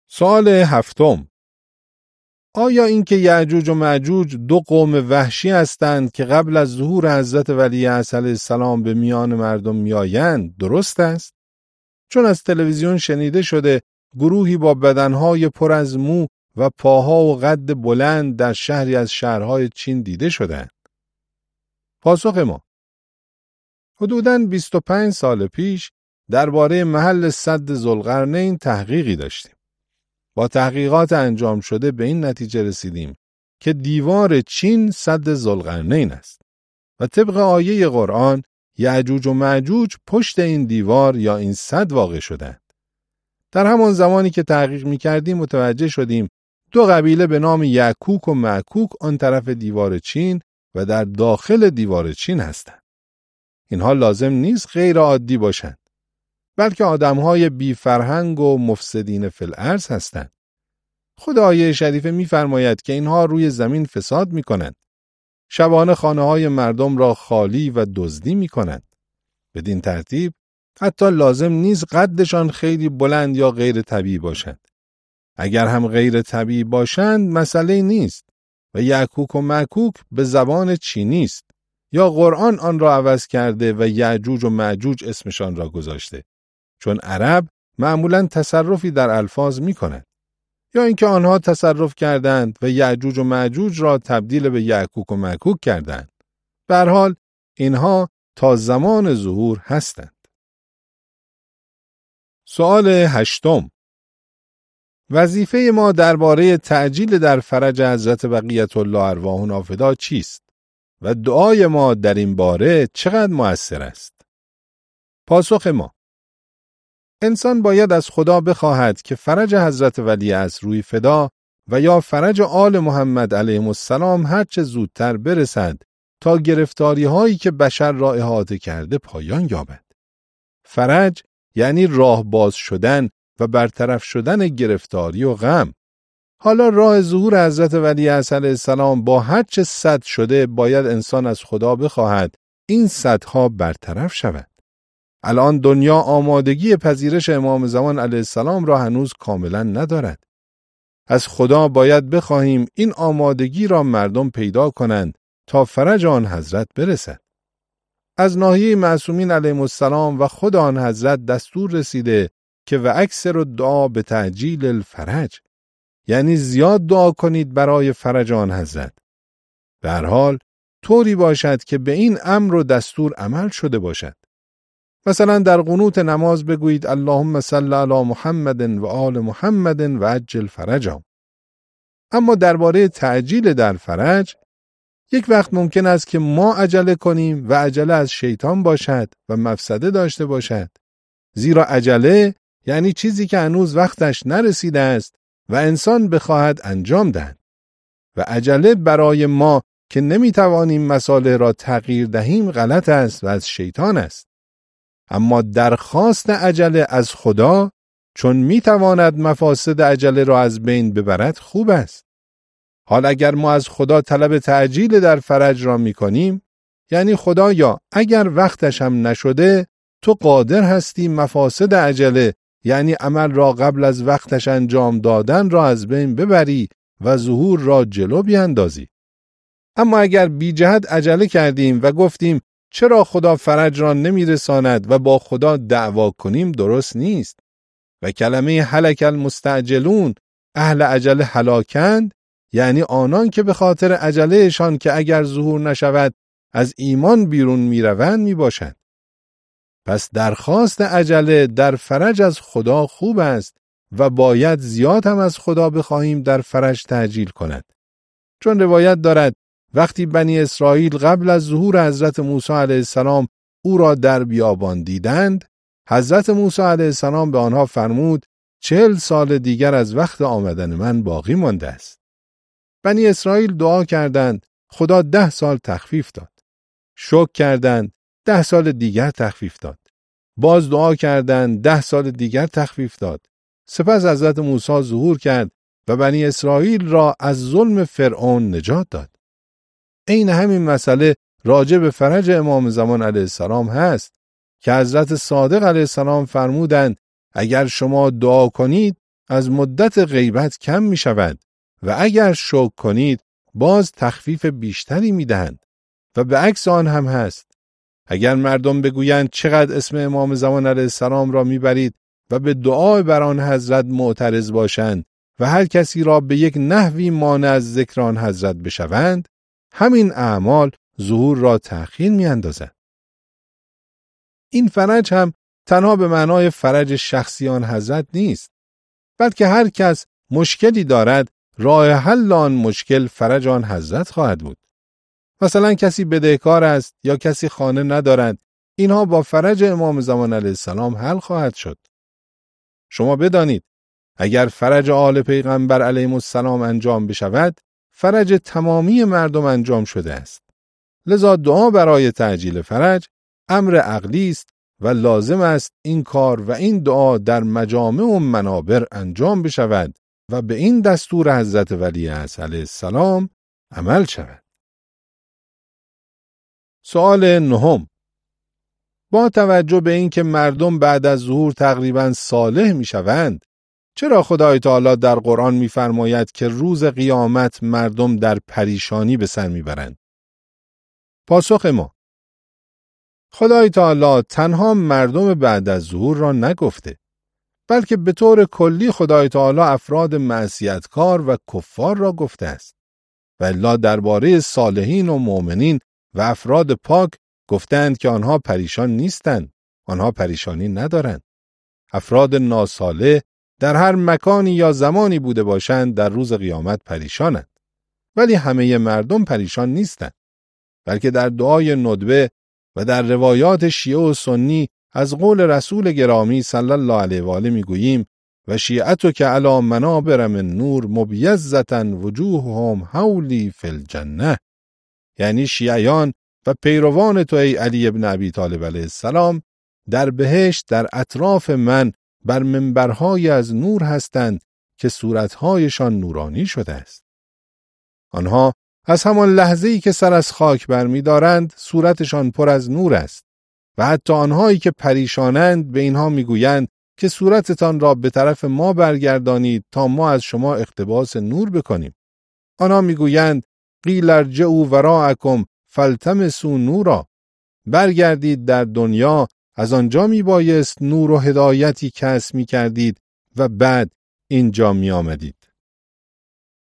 سوال هفتم: آیا اینکه یأجوج و مأجوج دو قوم وحشی هستند که قبل از ظهور حضرت ولیعصر علیه السلام به میان مردم میآیند درست است؟ چون از تلویزیون شنیده شده گروهی با بدنهای پر از مو و پاها و قد بلند در شهری از شهرهای چین دیده شدند. پاسخ ما: حدوداً 25 سال پیش درباره محل سد ذوالقرنین تحقیقی داشتیم. با تحقیقات انجام شده به این نتیجه رسیدیم که دیوار چین سد ذوالقرنین است و طبق آیه قرآن یأجوج و مأجوج پشت این دیوار یا این سد واقع شدند. در همان زمانی که تحقیق می‌کردیم متوجه شدیم دو قبیله به نام یعکوک و معکوک آن طرف دیوار چین و در داخل دیوار چین هستند. اینها لازم نیست غیر عادی باشند، بلکه آدم‌های بی فرهنگ و مفسدین فی الارض هستند. خود آیه شریفه می‌فرماید که اینها روی زمین فساد می‌کنند. شبانه خانه‌های مردم را خالی و دزدی می‌کنند. بدین ترتیب حتی لازم نیست قدشان خیلی بلند یا غیر طبیعی باشند. اگر هم غیر طبیعی باشند مسئله نیست و یعکوک و معکوک به زبان چینی است یا قرآن آن را عوض کرده و یأجوج و مأجوج اسمشان را گذاشته، چون عرب معمولاً تصرفی در الفاظ می‌کنند، یا اینکه آنها تصرف کردند و یأجوج و مأجوج را تبدیل به یعکوک و معکوک کردند. به هر حال اینها تا زمان ظهور هستند. سوال هشتم: وظیفه ما درباره تعجیل در فرج حضرت بقیة الله ارواحنا فدا چیست و دعای ما در این باره چقدر مؤثر است؟ پاسخ ما: انسان باید از خدا بخواهد که فرج حضرت ولیعصر روی فدا و یا فرج آل محمد علیهم السلام هرچه زودتر برسد تا گرفتاری هایی که بشر را احاطه کرده پایان یابد. فرج یعنی راه باز شدن و برطرف شدن گرفتاری و غم. حالا راه ظهور حضرت ولیعصر علیه السلام با هرچه سد شده باید انسان از خدا بخواهد این سدها برطرف شود. الان دنیا آمادگی پذیرش امام زمان علیه السلام را هنوز کاملا ندارد. از خدا باید بخواهیم این آمادگی را مردم پیدا کنند تا فرج آن حضرت برسد. از ناحیه معصومین علیهم السلام و خود آن حضرت دستور رسیده که و اکثر الدعا به تعجیل الفرج، یعنی زیاد دعا کنید برای فرج آن حضرت. به هر حال طوری باشد که به این امر و دستور عمل شده باشد. مثلا در قنوت نماز بگویید اللهم صل علی محمد و آل محمد و عجل فرجهم. اما درباره تعجیل در فرج، یک وقت ممکن است که ما عجله کنیم و عجله از شیطان باشد و مفسده داشته باشد. زیرا عجله یعنی چیزی که هنوز وقتش نرسیده است و انسان بخواهد انجام دهد. و عجله برای ما که نمیتوانیم مصالح را تغییر دهیم غلط است و از شیطان است. اما درخواست عجله از خدا چون میتواند مفاسد عجله را از بین ببرد خوب است. حال اگر ما از خدا طلب تعجیل در فرج را میکنیم، یعنی خدایا اگر وقتش هم نشده تو قادر هستی مفاسد عجله، یعنی عمل را قبل از وقتش انجام دادن را از بین ببری و ظهور را جلو بیاندازی. اما اگر بی جهت عجله کردیم و گفتیم چرا خدا فرج را نمیرساند و با خدا دعوا کنیم درست نیست. و کلمه هلک المستعجلون، اهل عجله هلاکند، یعنی آنان که به خاطر عجلهشان که اگر ظهور نشود از ایمان بیرون میروند میباشند. پس درخواست عجله در فرج از خدا خوب است و باید زیاد هم از خدا بخواهیم در فرج تعجیل کند. چون روایت دارد وقتی بنی اسرائیل قبل از ظهور حضرت موسی علیه السلام او را در بیابان دیدند، حضرت موسی علیه السلام به آنها فرمود 40 سال دیگر از وقت آمدن من باقی مانده است. بنی اسرائیل دعا کردند، خدا 10 سال تخفیف داد. شکر کردند، 10 سال دیگر تخفیف داد. باز دعا کردند، 10 سال دیگر تخفیف داد. سپس حضرت موسی ظهور کرد و بنی اسرائیل را از ظلم فرعون نجات داد. این همین مسئله راجع به فرج امام زمان علیه السلام هست که حضرت صادق علیه السلام فرمودند اگر شما دعا کنید از مدت غیبت کم می شود و اگر شکر کنید باز تخفیف بیشتری می دهند و به عکس آن هم هست. اگر مردم بگویند چقدر اسم امام زمان علیه السلام را می برید و به دعای بر آن حضرت معترض باشند و هر کسی را به یک نحوی مانع از ذکر آن حضرت بشوند، همین اعمال ظهور را تأخیر می اندازد. این فرج هم تنها به معنای فرج شخصی آن حضرت نیست، بلکه هر کس مشکلی دارد راه حل آن مشکل فرج آن حضرت خواهد بود. مثلا کسی بدهکار است یا کسی خانه ندارد، اینها با فرج امام زمان علیه السلام حل خواهد شد. شما بدانید اگر فرج آل پیغمبر علیهم السلام انجام بشود، فرج تمامی مردم انجام شده است. لذا دعا برای تعجیل فرج امر عقلی است و لازم است این کار و این دعا در مجامع و منابر انجام بشود و به این دستور حضرت ولی عصر علیه السلام عمل شود. سوال 9: با توجه به اینکه مردم بعد از ظهور تقریباً صالح میشوند، چرا خدای تعالی در قرآن می‌فرماید که روز قیامت مردم در پریشانی به سر میبرند؟ پاسخ ما: خدای تعالی تنها مردم بعد از ظهور را نگفته، بلکه به طور کلی خدای تعالی افراد معصیتکار و کفار را گفته است. و الا درباره صالحین و مؤمنین و افراد پاک گفتند که آنها پریشان نیستند، آنها پریشانی ندارند. افراد ناصالح در هر مکانی یا زمانی بوده باشند در روز قیامت پریشانند، ولی همه مردم پریشان نیستند، بلکه در دعای ندبه و در روایات شیعه و سنی از قول رسول گرامی صلی الله علیه و آله میگوییم و شیعتک علی منابر من نور مبیضة وجوههم حولی فی الجنه، یعنی شیعیان و پیروان تو ای علی ابن ابی طالب علیه السلام در بهشت در اطراف من بر منبرهای از نور هستند که صورتهایشان نورانی شده است. آنها از همان لحظه‌ای که سر از خاک برمی‌دارند صورتشان پر از نور است و حتی آنهایی که پریشانند به اینها میگویند که صورتتان را به طرف ما برگردانید تا ما از شما اقتباس نور بکنیم. آنها میگویند قیل ارجعوا وراءکم فالتمسوا نورا، برگردید در دنیا، از آنجا میبایست نور و هدایتی کسب میکردید و بعد اینجا میآمدید.